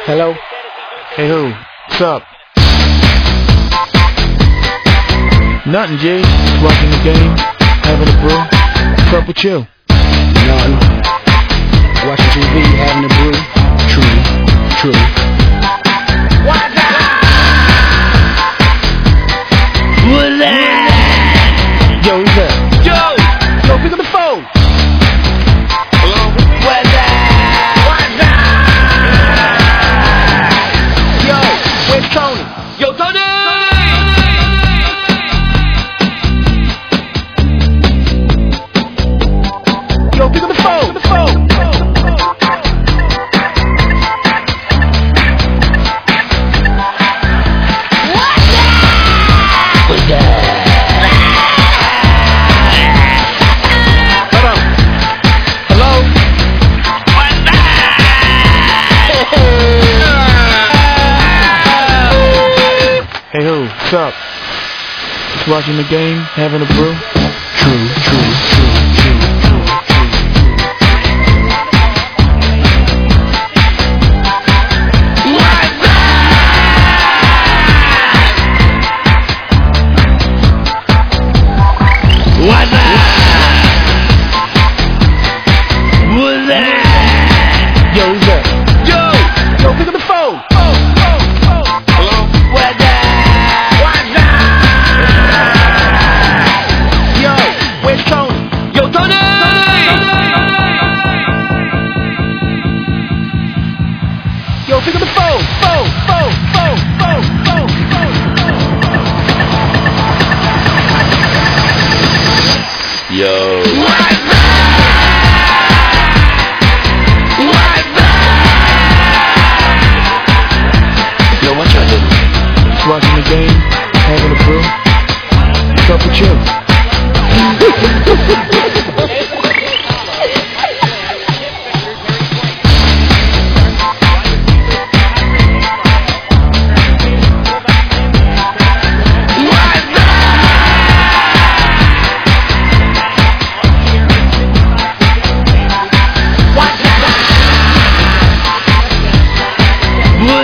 Hello? Hey who? What's up? Nothing, G. Just watching the game, having a brew. What's up with you? Nothing. Watching TV, having a brew. True. What's that? Yo, who's that? Yo, pick up the phone. Hello? What's that? Yo, where's Tony? Yo, Tony! Yo, pick up the phone. Hey who? What's up? Just watching the game, having a brew. True.